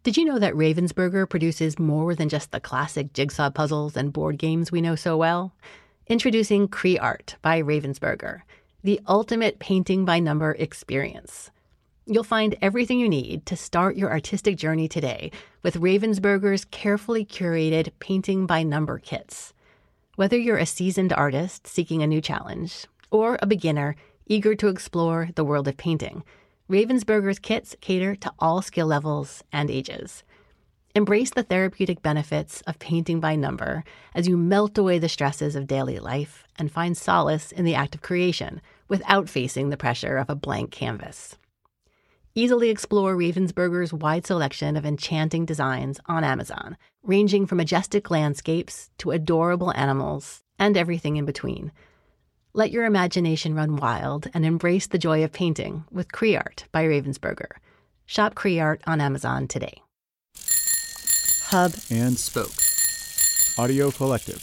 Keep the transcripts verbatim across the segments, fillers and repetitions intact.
Did you know that Ravensburger produces more than just the classic jigsaw puzzles and board games we know so well? Introducing CreArt by Ravensburger, the ultimate painting by number experience. You'll find everything you need to start your artistic journey today with Ravensburger's carefully curated painting by number kits. Whether you're a seasoned artist seeking a new challenge or a beginner eager to explore the world of painting, Ravensburger's kits cater to all skill levels and ages. Embrace the therapeutic benefits of painting by number as you melt away the stresses of daily life and find solace in the act of creation without facing the pressure of a blank canvas. Easily explore Ravensburger's wide selection of enchanting designs on Amazon, ranging from majestic landscapes to adorable animals and everything in between. Let your imagination run wild and embrace the joy of painting with CreArt by Ravensburger. Shop CreArt on Amazon today. Hub and Spoke Audio Collective.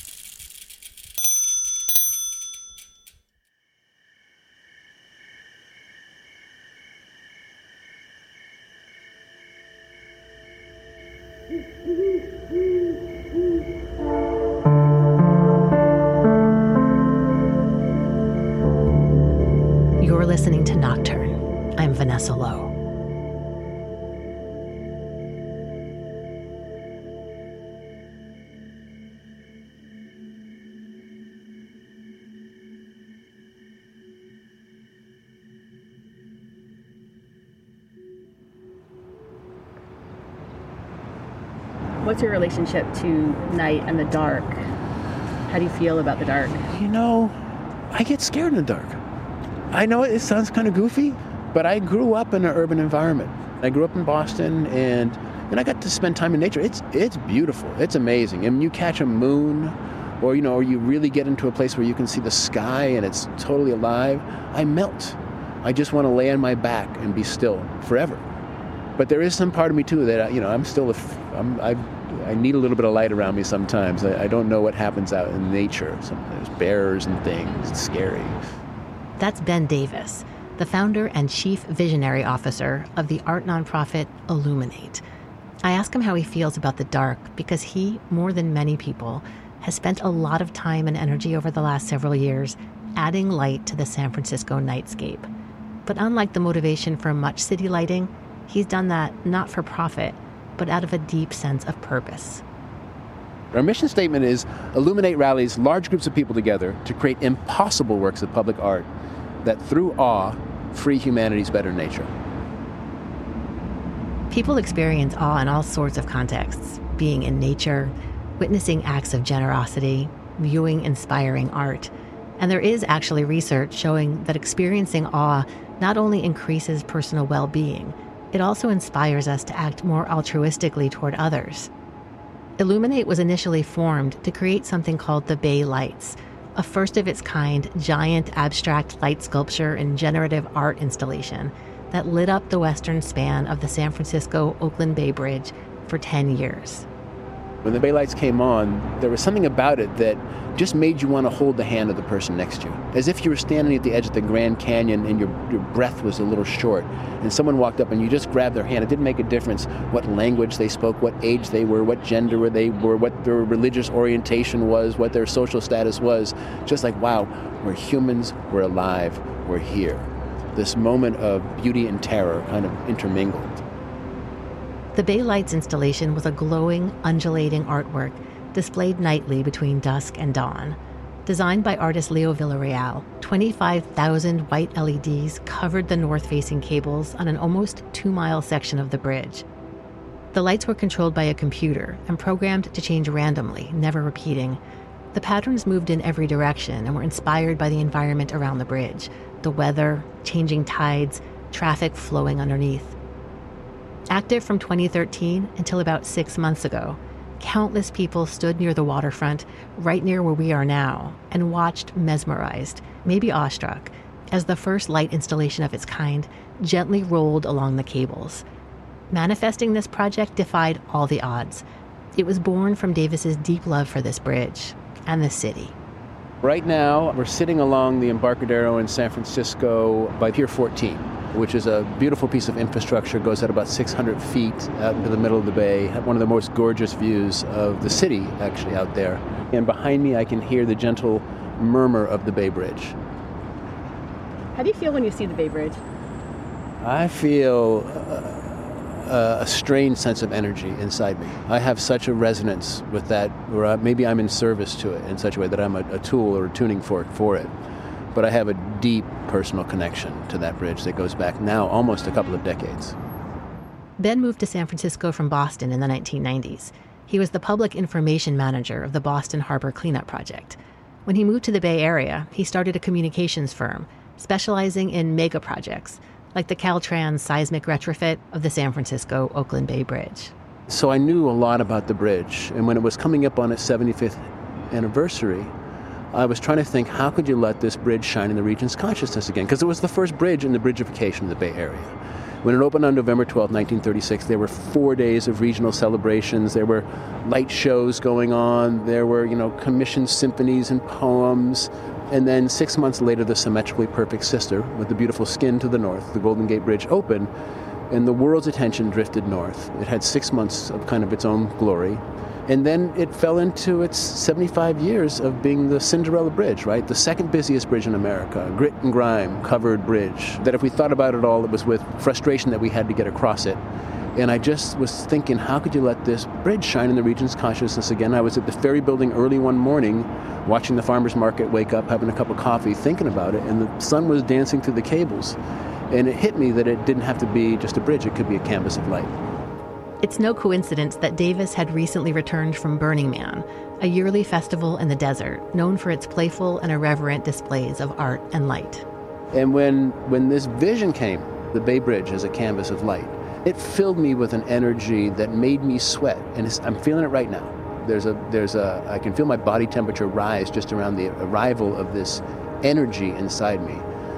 You're listening to Nocturne. I'm Vanessa Lowe. What's your relationship to night and the dark? How do you feel about the dark? You know, I get scared in the dark. I know it sounds kind of goofy, but I grew up in an urban environment. I grew up in Boston, and and I got to spend time in nature. It's it's beautiful. It's amazing. And when you catch a moon, or you know, or you really get into a place where you can see the sky and it's totally alive, I melt. I just want to lay on my back and be still forever. But there is some part of me too that you know I'm still a, I'm I I need a little bit of light around me sometimes. I, I don't know what happens out in nature. Sometimes there's bears and things. It's scary. That's Ben Davis, the founder and chief visionary officer of the art nonprofit Illuminate. I ask him how he feels about the dark because he, more than many people, has spent a lot of time and energy over the last several years adding light to the San Francisco nightscape. But unlike the motivation for much city lighting, he's done that not for profit, but out of a deep sense of purpose. Our mission statement is Illuminate rallies large groups of people together to create impossible works of public art that through awe free humanity's better nature. People experience awe in all sorts of contexts, being in nature, witnessing acts of generosity, viewing inspiring art. And there is actually research showing that experiencing awe not only increases personal well-being, it also inspires us to act more altruistically toward others. Illuminate was initially formed to create something called the Bay Lights, a first-of-its-kind giant abstract light sculpture and generative art installation that lit up the western span of the San Francisco-Oakland Bay Bridge for ten years. When the Bay Lights came on, there was something about it that just made you want to hold the hand of the person next to you. As if you were standing at the edge of the Grand Canyon and your, your breath was a little short, and someone walked up and you just grabbed their hand. It didn't make a difference what language they spoke, what age they were, what gender they were, what their religious orientation was, what their social status was. Just like, wow, we're humans, we're alive, we're here. This moment of beauty and terror kind of intermingled. The Bay Lights installation was a glowing, undulating artwork displayed nightly between dusk and dawn. Designed by artist Leo Villarreal, twenty-five thousand white L E Ds covered the north-facing cables on an almost two-mile section of the bridge. The lights were controlled by a computer and programmed to change randomly, never repeating. The patterns moved in every direction and were inspired by the environment around the bridge, the weather, changing tides, traffic flowing underneath. Active from twenty thirteen until about six months ago, countless people stood near the waterfront, right near where we are now, and watched mesmerized, maybe awestruck, as the first light installation of its kind gently rolled along the cables. Manifesting this project defied all the odds. It was born from Davis's deep love for this bridge and the city. Right now, we're sitting along the Embarcadero in San Francisco by Pier fourteen. which is a beautiful piece of infrastructure, goes at about six hundred feet out into the middle of the bay. One of the most gorgeous views of the city, actually, out there. And behind me, I can hear the gentle murmur of the Bay Bridge. How do you feel when you see the Bay Bridge? I feel uh, a strange sense of energy inside me. I have such a resonance with that, or maybe I'm in service to it in such a way that I'm a, a tool or a tuning fork for it. But I have a deep personal connection to that bridge that goes back now almost a couple of decades. Ben moved to San Francisco from Boston in the nineteen nineties. He was the public information manager of the Boston Harbor Cleanup Project. When he moved to the Bay Area, he started a communications firm specializing in mega projects, like the Caltrans seismic retrofit of the San Francisco-Oakland Bay Bridge. So I knew a lot about the bridge, and when it was coming up on its seventy-fifth anniversary, I was trying to think, how could you let this bridge shine in the region's consciousness again? Because it was the first bridge in the bridgification of the Bay Area. When it opened on November twelfth, nineteen thirty-six, there were four days of regional celebrations. There were light shows going on. There were, you know, commissioned symphonies and poems. And then six months later, the symmetrically perfect sister, with the beautiful skin to the north, the Golden Gate Bridge, opened, and the world's attention drifted north. It had six months of kind of its own glory. And then it fell into its seventy-five years of being the Cinderella Bridge, right? The second busiest bridge in America, grit and grime, covered bridge. That if we thought about it all, it was with frustration that we had to get across it. And I just was thinking, how could you let this bridge shine in the region's consciousness again? I was at the ferry building early one morning, watching the farmer's market wake up, having a cup of coffee, thinking about it, and the sun was dancing through the cables. And it hit me that it didn't have to be just a bridge, it could be a canvas of light. It's no coincidence that Davis had recently returned from Burning Man, a yearly festival in the desert known for its playful and irreverent displays of art and light. And when, when this vision came, the Bay Bridge as a canvas of light, it filled me with an energy that made me sweat, and it's, I'm feeling it right now. There's a, there's a, I can feel my body temperature rise just around the arrival of this energy inside me.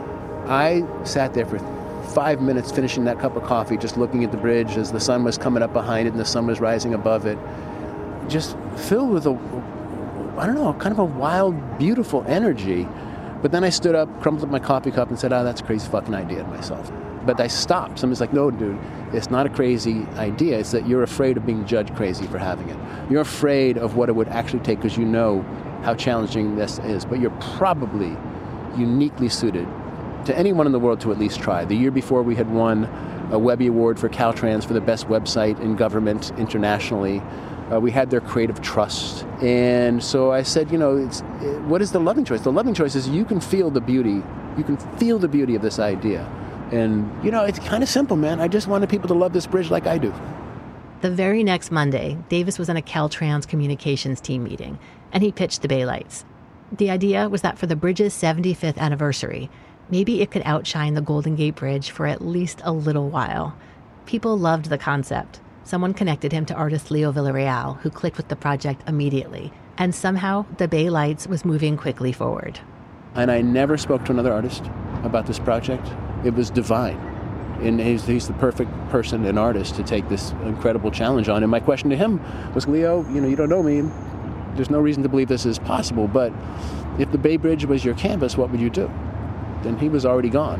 I sat there for five minutes finishing that cup of coffee, just looking at the bridge as the sun was coming up behind it and the sun was rising above it, just filled with a, I don't know, kind of a wild, beautiful energy. But then I stood up, crumpled up my coffee cup and said, oh, that's a crazy fucking idea to myself. But I stopped. Somebody's like, no, dude, it's not a crazy idea. It's that you're afraid of being judged crazy for having it. You're afraid of what it would actually take because you know how challenging this is. But you're probably uniquely suited to anyone in the world to at least try. The year before, we had won a Webby Award for Caltrans for the best website in government internationally. Uh, we had their creative trust. And so I said, you know, it's, it, what is the loving choice? The loving choice is you can feel the beauty. You can feel the beauty of this idea. And, you know, it's kind of simple, man. I just wanted people to love this bridge like I do. The very next Monday, Davis was in a Caltrans communications team meeting, and he pitched the Bay Lights. The idea was that for the bridge's seventy-fifth anniversary, maybe it could outshine the Golden Gate Bridge for at least a little while. People loved the concept. Someone connected him to artist Leo Villarreal, who clicked with the project immediately. And somehow, the Bay Lights was moving quickly forward. And I never spoke to another artist about this project. It was divine. And he's, he's the perfect person and artist to take this incredible challenge on. And my question to him was, Leo, you know, you don't know me. There's no reason to believe this is possible. But if the Bay Bridge was your canvas, what would you do? Then he was already gone.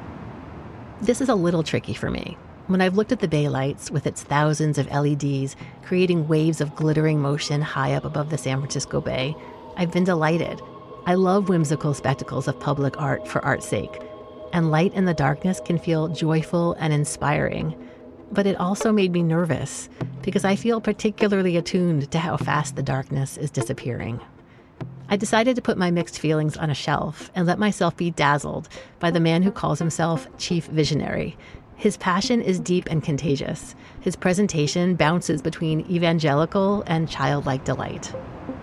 This is a little tricky for me. When I've looked at the Bay Lights with its thousands of L E Ds creating waves of glittering motion high up above the San Francisco Bay, I've been delighted. I love whimsical spectacles of public art for art's sake. And light in the darkness can feel joyful and inspiring. But it also made me nervous because I feel particularly attuned to how fast the darkness is disappearing. I decided to put my mixed feelings on a shelf and let myself be dazzled by the man who calls himself Chief Visionary. His passion is deep and contagious. His presentation bounces between evangelical and childlike delight.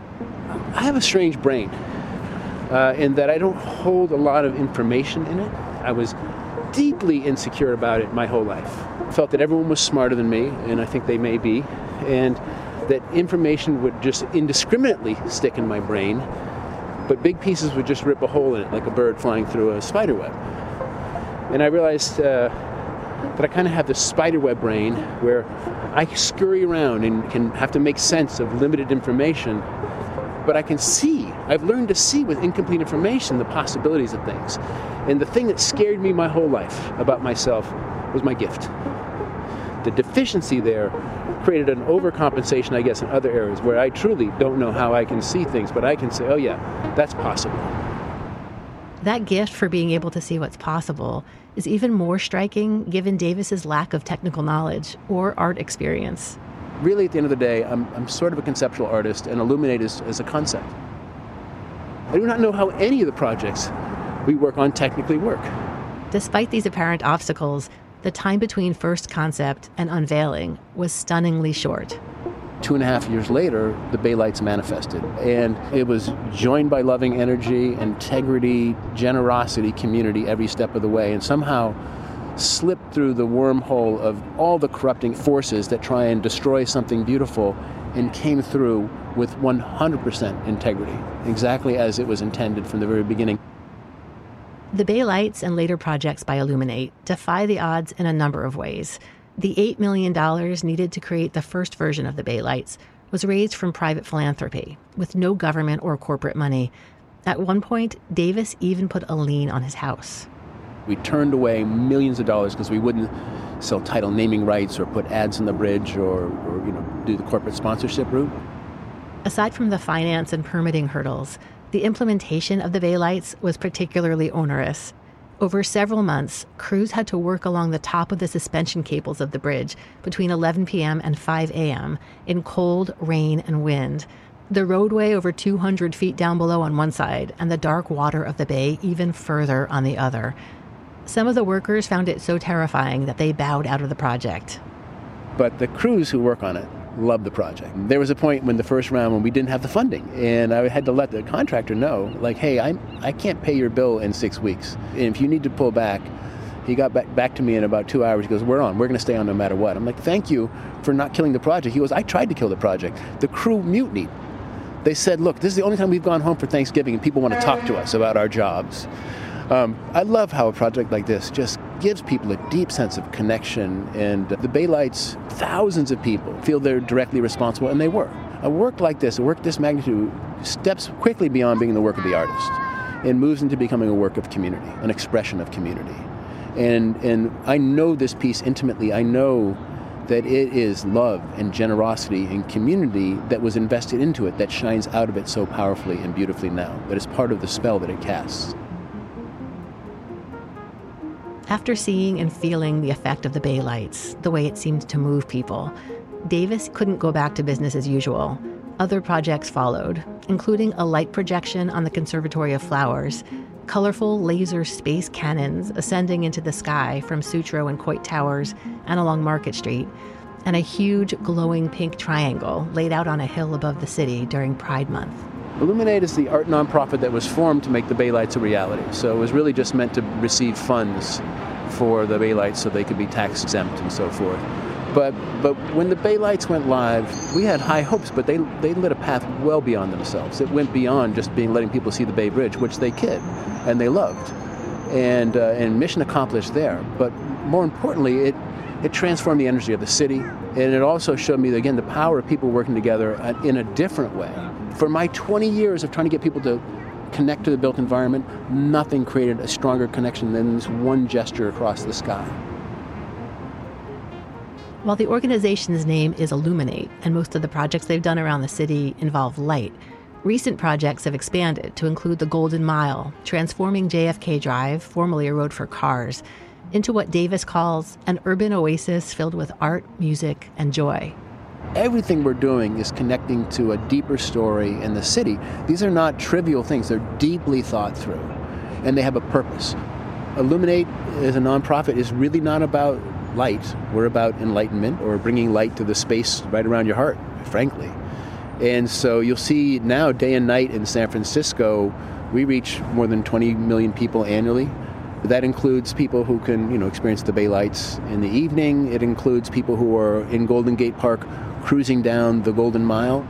I have a strange brain uh, in that I don't hold a lot of information in it. I was deeply insecure about it my whole life. I felt that everyone was smarter than me, and I think they may be, and that information would just indiscriminately stick in my brain, but big pieces would just rip a hole in it like a bird flying through a spider web. And I realized uh, that I kind of have this spider web brain where I scurry around and can have to make sense of limited information. but I can see. I've learned to see with incomplete information the possibilities of things. And the thing that scared me my whole life about myself was my gift. The deficiency there created an overcompensation, I guess, in other areas where I truly don't know how I can see things, but I can say, oh yeah, that's possible. That gift for being able to see what's possible is even more striking given Davis's lack of technical knowledge or art experience. Really, at the end of the day, I'm, I'm sort of a conceptual artist, and Illuminate is, is a concept. I do not know how any of the projects we work on technically work. Despite these apparent obstacles, the time between first concept and unveiling was stunningly short. Two and a half years later, the Bay Lights manifested, and it was joined by loving energy, integrity, generosity, community every step of the way, and somehow slipped through the wormhole of all the corrupting forces that try and destroy something beautiful and came through with one hundred percent integrity, exactly as it was intended from the very beginning. The Bay Lights and later projects by Illuminate defy the odds in a number of ways. The eight million dollars needed to create the first version of the Bay Lights was raised from private philanthropy, with no government or corporate money. At one point, Davis even put a lien on his house. We turned away millions of dollars because we wouldn't sell title naming rights or put ads on the bridge or, or you know, do the corporate sponsorship route. Aside from the finance and permitting hurdles, the implementation of the Bay Lights was particularly onerous. Over several months, crews had to work along the top of the suspension cables of the bridge between eleven p.m. and five a.m. in cold, rain, and wind. The roadway over two hundred feet down below on one side and the dark water of the bay even further on the other. Some of the workers found it so terrifying that they bowed out of the project. But the crews who work on it love the project. There was a point when the first round when we didn't have the funding, and I had to let the contractor know, like, hey, I I can't pay your bill in six weeks. And if you need to pull back, he got back, back to me in about two hours. He goes, we're on. We're going to stay on no matter what. I'm like, thank you for not killing the project. He goes, I tried to kill the project. The crew mutinied. They said, look, this is the only time we've gone home for Thanksgiving and people want to talk to us about our jobs. Um, I love how a project like this just gives people a deep sense of connection, and the Bay Lights, thousands of people feel they're directly responsible, and they were. A work like this, a work this magnitude, steps quickly beyond being the work of the artist and moves into becoming a work of community, an expression of community. And, and I know this piece intimately. I know that it is love and generosity and community that was invested into it that shines out of it so powerfully and beautifully now, that is part of the spell that it casts. After seeing and feeling the effect of the Bay Lights, the way it seemed to move people, Davis couldn't go back to business as usual. Other projects followed, including a light projection on the Conservatory of Flowers, colorful laser space cannons ascending into the sky from Sutro and Coit Towers and along Market Street, and a huge glowing pink triangle laid out on a hill above the city during Pride Month. Illuminate is the art nonprofit that was formed to make the Bay Lights a reality. So it was really just meant to receive funds for the Bay Lights so they could be tax exempt and so forth. But but when the Bay Lights went live, we had high hopes, but they they lit a path well beyond themselves. It went beyond just being letting people see the Bay Bridge, which they could, and they loved. And uh, and mission accomplished there. But more importantly, it it transformed the energy of the city, and it also showed me, again, the power of people working together in a different way. For my twenty years of trying to get people to connect to the built environment, nothing created a stronger connection than this one gesture across the sky. While the organization's name is Illuminate, and most of the projects they've done around the city involve light, recent projects have expanded to include the Golden Mile, transforming J F K Drive, formerly a road for cars, into what Davis calls an urban oasis filled with art, music, and joy. Everything we're doing is connecting to a deeper story in the city. These are not trivial things. They're deeply thought through, and they have a purpose. Illuminate as a nonprofit is really not about light. We're about enlightenment, or bringing light to the space right around your heart, frankly. And so you'll see now, day and night in San Francisco, we reach more than twenty million people annually. That includes people who can, you know, experience the Bay Lights in the evening. It includes people who are in Golden Gate Park cruising down the Golden Mile.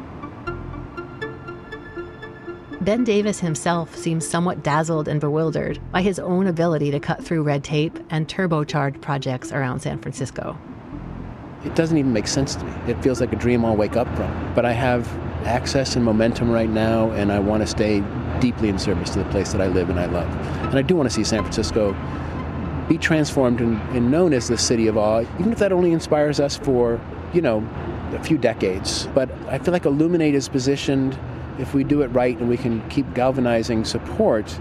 Ben Davis himself seems somewhat dazzled and bewildered by his own ability to cut through red tape and turbocharge projects around San Francisco. it doesn't even make sense to me. It feels like a dream I'll wake up from. But I have access and momentum right now, and I want to stay deeply in service to the place that I live and I love. And I do want to see San Francisco be transformed and, and known as the city of awe, even if that only inspires us for, you know, a few decades. But I feel like Illuminate is positioned, if we do it right and we can keep galvanizing support,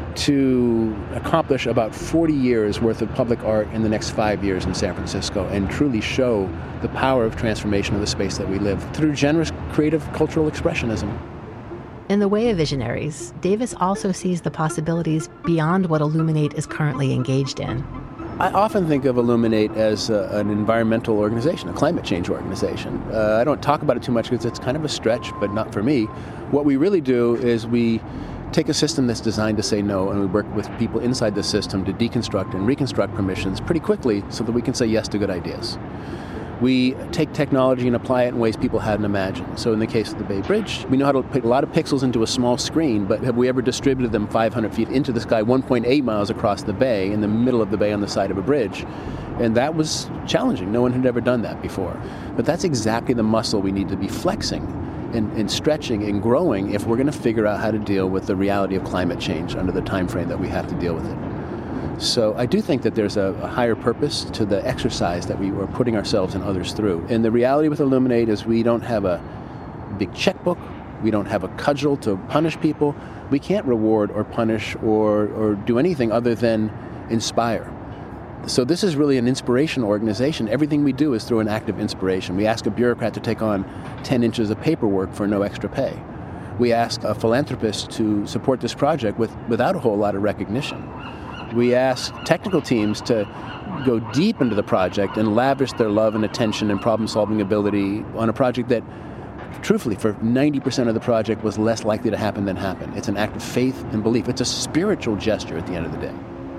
to accomplish about forty years worth of public art in the next five years in San Francisco and truly show the power of transformation of the space that we live through generous creative cultural expressionism. In the way of visionaries, Davis also sees the possibilities beyond what Illuminate is currently engaged in. I often think of Illuminate as a, an environmental organization, a climate change organization. Uh, I don't talk about it too much because it's kind of a stretch, but not for me. What we really do is we take a system that's designed to say no, and we work with people inside the system to deconstruct and reconstruct permissions pretty quickly so that we can say yes to good ideas. We take technology and apply it in ways people hadn't imagined. So in the case of the Bay Bridge, we know how to put a lot of pixels into a small screen, but have we ever distributed them five hundred feet into the sky, one point eight miles across the bay, in the middle of the bay on the side of a bridge? And that was challenging. No one had ever done that before. But that's exactly the muscle we need to be flexing and, and stretching and growing if we're going to figure out how to deal with the reality of climate change under the time frame that we have to deal with it. So I do think that there's a, a higher purpose to the exercise that we are putting ourselves and others through. And the reality with Illuminate is we don't have a big checkbook. We don't have a cudgel to punish people. We can't reward or punish or, or do anything other than inspire. So this is really an inspirational organization. Everything we do is through an act of inspiration. We ask a bureaucrat to take on ten inches of paperwork for no extra pay. We ask a philanthropist to support this project with, without a whole lot of recognition. We ask technical teams to go deep into the project and lavish their love and attention and problem-solving ability on a project that, truthfully, for ninety percent of the project was less likely to happen than happen. It's an act of faith and belief. It's a spiritual gesture at the end of the day.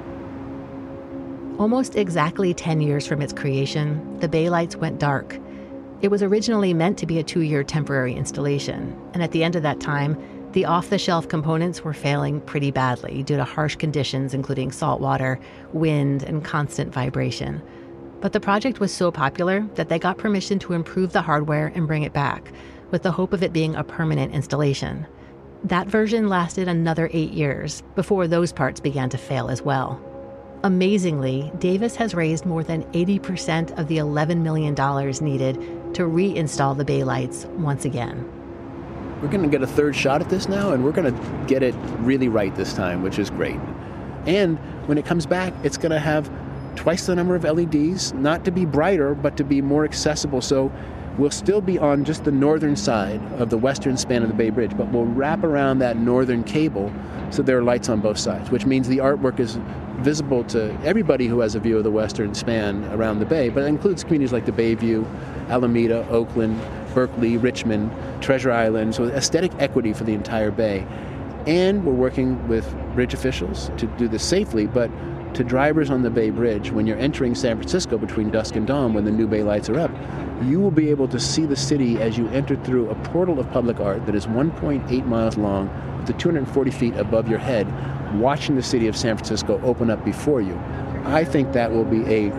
Almost exactly ten years from its creation, the Bay Lights went dark. It was originally meant to be a two-year temporary installation, and at the end of that time, the off-the-shelf components were failing pretty badly due to harsh conditions including salt water, wind, and constant vibration. But the project was so popular that they got permission to improve the hardware and bring it back, with the hope of it being a permanent installation. That version lasted another eight years before those parts began to fail as well. Amazingly, Davis has raised more than eighty percent of the eleven million dollars needed to reinstall the Bay Lights once again. We're going to get a third shot at this now, and we're going to get it really right this time, which is great. And when it comes back, it's going to have twice the number of L E Ds, not to be brighter, but to be more accessible. So we'll still be on just the northern side of the western span of the Bay Bridge, but we'll wrap around that northern cable so there are lights on both sides, which means the artwork is visible to everybody who has a view of the western span around the bay, but it includes communities like the Bayview, Alameda, Oakland, Berkeley, Richmond, Treasure Island, so aesthetic equity for the entire bay. And we're working with bridge officials to do this safely, but to drivers on the Bay Bridge, when you're entering San Francisco between dusk and dawn when the new Bay Lights are up, you will be able to see the city as you enter through a portal of public art that is one point eight miles long to two hundred forty feet above your head, watching the city of San Francisco open up before you. I think that will be a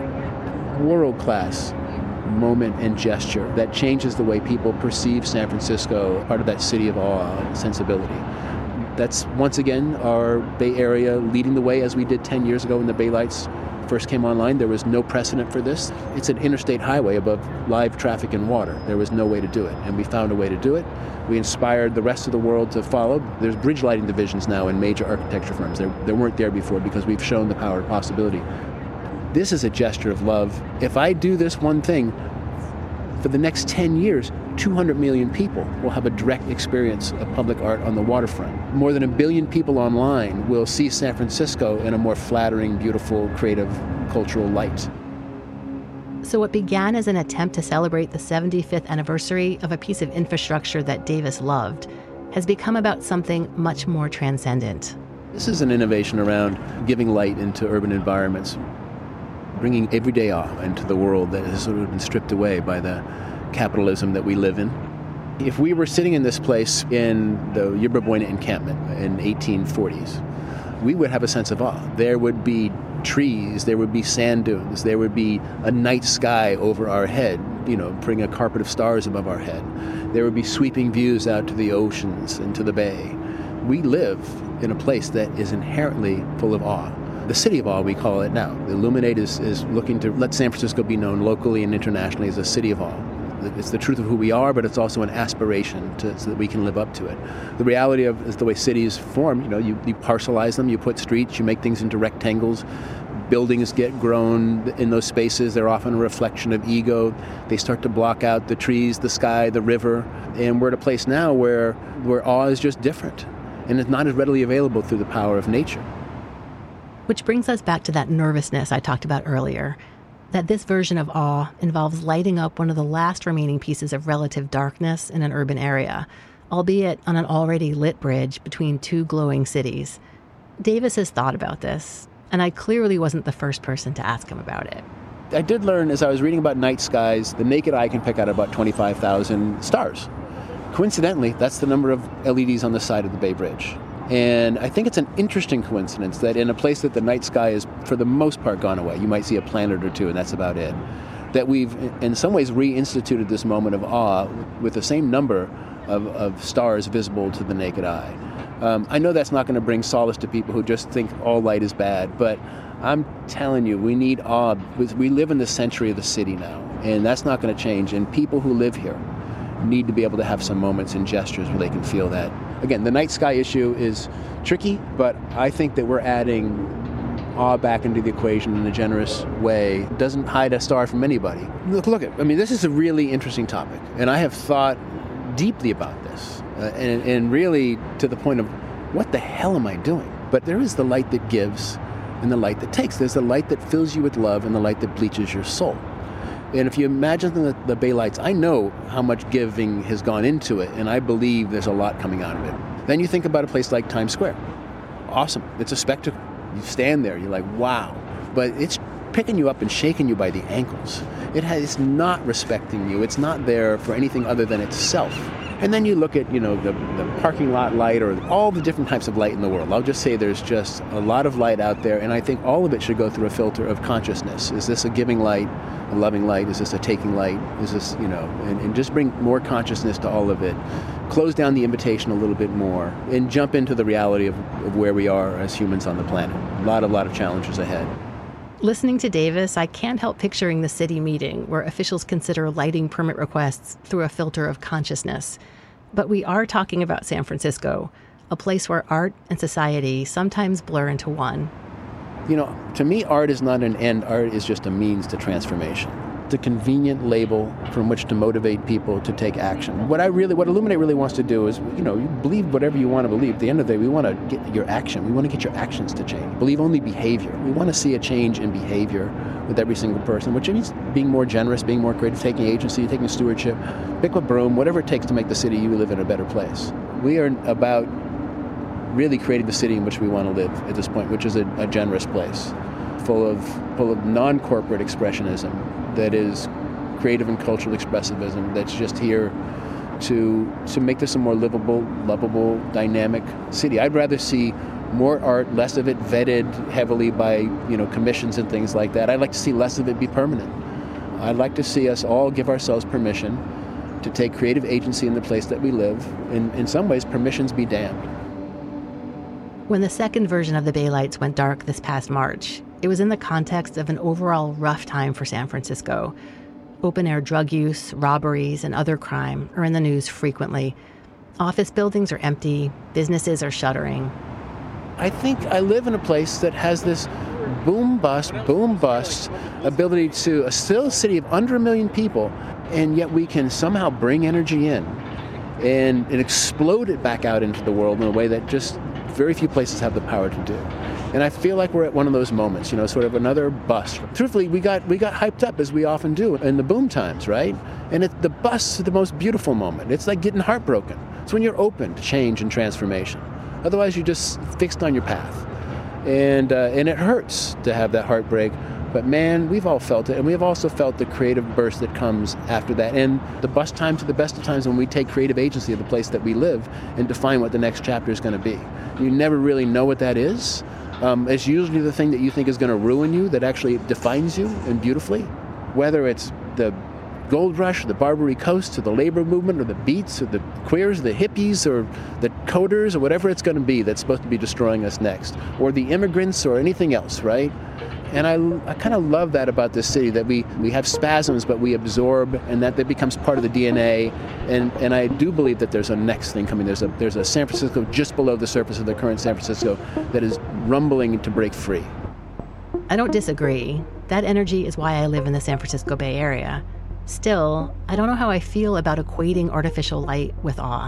world-class moment and gesture that changes the way people perceive San Francisco, part of that city of awe sensibility. That's, once again, our Bay Area leading the way as we did ten years ago when the Bay Lights first came online. There was no precedent for this. It's an interstate highway above live traffic and water. There was no way to do it, and we found a way to do it. We inspired the rest of the world to follow. There's bridge lighting divisions now in major architecture firms. There, there weren't there before because we've shown the power of possibility. This is a gesture of love. If I do this one thing, for the next ten years, two hundred million people will have a direct experience of public art on the waterfront. More than a billion people online will see San Francisco in a more flattering, beautiful, creative, cultural light. So what began as an attempt to celebrate the seventy-fifth anniversary of a piece of infrastructure that Davis loved has become about something much more transcendent. This is an innovation around giving light into urban environments, bringing everyday awe into the world that has sort of been stripped away by the capitalism that we live in. If we were sitting in this place in the Yerba Buena encampment in eighteen forties, we would have a sense of awe. There would be trees, there would be sand dunes, there would be a night sky over our head, you know, bring a carpet of stars above our head. There would be sweeping views out to the oceans and to the bay. We live in a place that is inherently full of awe. The city of awe, we call it now. The Illuminate is, is looking to let San Francisco be known locally and internationally as a city of awe. It's the truth of who we are, but it's also an aspiration to, so that we can live up to it. The reality of is the way cities form. You know, you, you parcelize them, you put streets, you make things into rectangles. Buildings get grown in those spaces. They're often a reflection of ego. They start to block out the trees, the sky, the river. And we're at a place now where, where awe is just different. And it's not as readily available through the power of nature. Which brings us back to that nervousness I talked about earlier, that this version of awe involves lighting up one of the last remaining pieces of relative darkness in an urban area, albeit on an already lit bridge between two glowing cities. Davis has thought about this, and I clearly wasn't the first person to ask him about it. I did learn, as I was reading about night skies, the naked eye can pick out about twenty-five thousand stars. Coincidentally, that's the number of L E Ds on the side of the Bay Bridge. And I think it's an interesting coincidence that in a place that the night sky is, for the most part, gone away, you might see a planet or two, and that's about it, that we've, in some ways, reinstituted this moment of awe with the same number of, of stars visible to the naked eye. Um, I know that's not going to bring solace to people who just think all light is bad, but I'm telling you, we need awe. We live in the century of the city now, and that's not going to change. And people who live here need to be able to have some moments and gestures where they can feel that. Again, the night sky issue is tricky, but I think that we're adding awe back into the equation in a generous way. It doesn't hide a star from anybody. Look, look at, I mean, this is a really interesting topic, and I have thought deeply about this, uh, and, and really to the point of, what the hell am I doing? But there is the light that gives and the light that takes. There's the light that fills you with love and the light that bleaches your soul. And if you imagine the, the Bay Lights, I know how much giving has gone into it, and I believe there's a lot coming out of it. Then you think about a place like Times Square. Awesome. It's a spectacle. You stand there, you're like, wow. But it's picking you up and shaking you by the ankles. It has, it's not respecting you. It's not there for anything other than itself. And then you look at, you know, the, the parking lot light or all the different types of light in the world. I'll just say there's just a lot of light out there, and I think all of it should go through a filter of consciousness. Is this a giving light, a loving light? Is this a taking light? Is this, you know, and, and just bring more consciousness to all of it. Close down the invitation a little bit more and jump into the reality of, of where we are as humans on the planet. A lot, a lot of challenges ahead. Listening to Davis, I can't help picturing the city meeting where officials consider lighting permit requests through a filter of consciousness. But we are talking about San Francisco, a place where art and society sometimes blur into one. You know, to me, art is not an end. Art is just a means to transformation. It's a convenient label from which to motivate people to take action. What I really, what Illuminate really wants to do is, you know, you believe whatever you want to believe. At the end of the day, we want to get your action. We want to get your actions to change. Believe only behavior. We want to see a change in behavior with every single person, which means being more generous, being more creative, taking agency, taking stewardship, pick a broom, whatever it takes to make the city you live in a better place. We are about really creating the city in which we want to live at this point, which is a, a generous place, full of full of non-corporate expressionism that is creative and cultural expressivism that's just here to to make this a more livable, lovable, dynamic city. I'd rather see more art, less of it vetted heavily by, you know, commissions and things like that. I'd like to see less of it be permanent. I'd like to see us all give ourselves permission to take creative agency in the place that we live. And in some ways, permissions be damned. When the second version of the Bay Lights went dark this past March, it was in the context of an overall rough time for San Francisco. Open-air drug use, robberies, and other crime are in the news frequently. Office buildings are empty, businesses are shuttering. I think I live in a place that has this boom-bust, boom-bust ability to, a still city of under a million people, and yet we can somehow bring energy in and, and explode it back out into the world in a way that just very few places have the power to do. And I feel like we're at one of those moments, you know, sort of another bust. Truthfully, we got we got hyped up, as we often do in the boom times, right? And it, the bust is the most beautiful moment. It's like getting heartbroken. It's when you're open to change and transformation. Otherwise, you're just fixed on your path. And uh, and it hurts to have that heartbreak. But man, we've all felt it. And we have also felt the creative burst that comes after that. And the bust times are the best of times when we take creative agency of the place that we live and define what the next chapter is going to be. You never really know what that is. Um, it's usually the thing that you think is going to ruin you that actually defines you and beautifully. Whether it's the gold rush, or the Barbary Coast, or the labor movement, or the Beats, or the queers, the hippies, or the coders, or whatever it's going to be that's supposed to be destroying us next, or the immigrants, or anything else, right? And I, I kind of love that about this city, that we, we have spasms, but we absorb, and that that becomes part of the D N A. And, and I do believe that there's a next thing coming. There's a, there's a San Francisco just below the surface of the current San Francisco that is rumbling to break free. I don't disagree. That energy is why I live in the San Francisco Bay Area. Still, I don't know how I feel about equating artificial light with awe.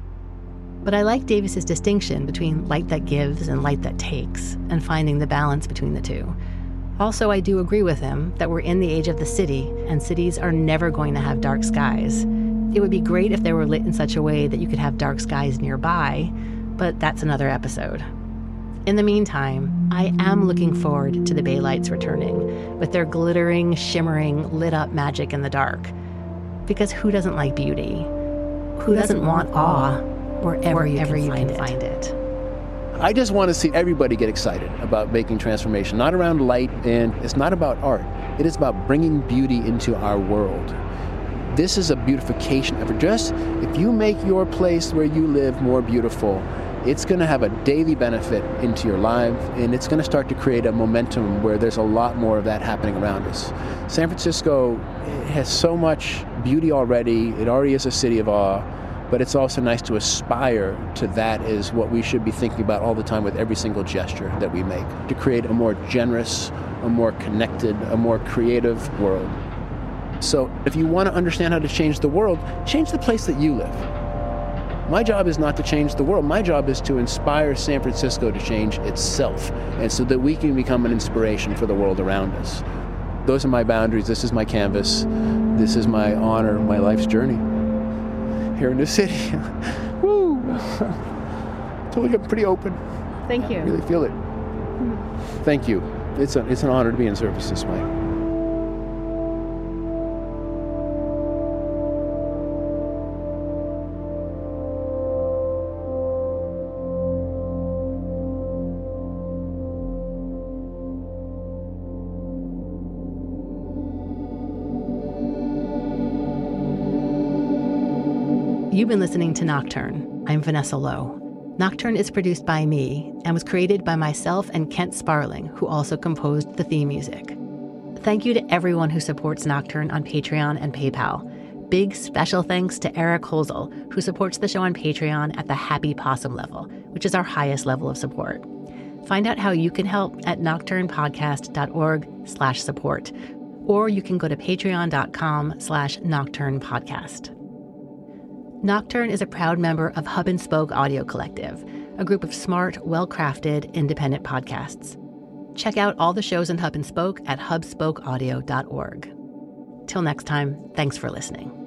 But I like Davis's distinction between light that gives and light that takes, and finding the balance between the two. Also, I do agree with him that we're in the age of the city, and cities are never going to have dark skies. It would be great if they were lit in such a way that you could have dark skies nearby, but that's another episode. In the meantime, I am looking forward to the Bay Lights returning, with their glittering, shimmering, lit-up magic in the dark. Because who doesn't like beauty? Who, who doesn't, doesn't want awe wherever, wherever you can, you find, can it. find it? I just want to see everybody get excited about making transformation, not around light, and it's not about art. It is about bringing beauty into our world. This is a beautification effort. Just if you make your place where you live more beautiful, it's going to have a daily benefit into your life, and it's going to start to create a momentum where there's a lot more of that happening around us. San Francisco has so much beauty already. It already is a city of awe. But it's also nice to aspire to that is what we should be thinking about all the time with every single gesture that we make, to create a more generous, a more connected, a more creative world. So if you want to understand how to change the world, change the place that you live. My job is not to change the world. My job is to inspire San Francisco to change itself, and so that we can become an inspiration for the world around us. Those are my boundaries. This is my canvas. This is my honor, my life's journey here in the city. Woo! Totally, I'm pretty open. Thank you. I really feel it. Mm-hmm. Thank you. It's a, it's an honor to be in service this way. You've been listening to Nocturne. I'm Vanessa Lowe. Nocturne is produced by me and was created by myself and Kent Sparling, who also composed the theme music. Thank you to everyone who supports Nocturne on Patreon and PayPal. Big special thanks to Eric Holzel, who supports the show on Patreon at the Happy Possum level, which is our highest level of support. Find out how you can help at nocturnepodcast.org slash support, or you can go to patreon.com slash nocturnepodcast. Nocturne is a proud member of Hub and Spoke Audio Collective, a group of smart, well-crafted, independent podcasts. Check out all the shows in Hub and Spoke at hub spoke audio dot org. Till next time, thanks for listening.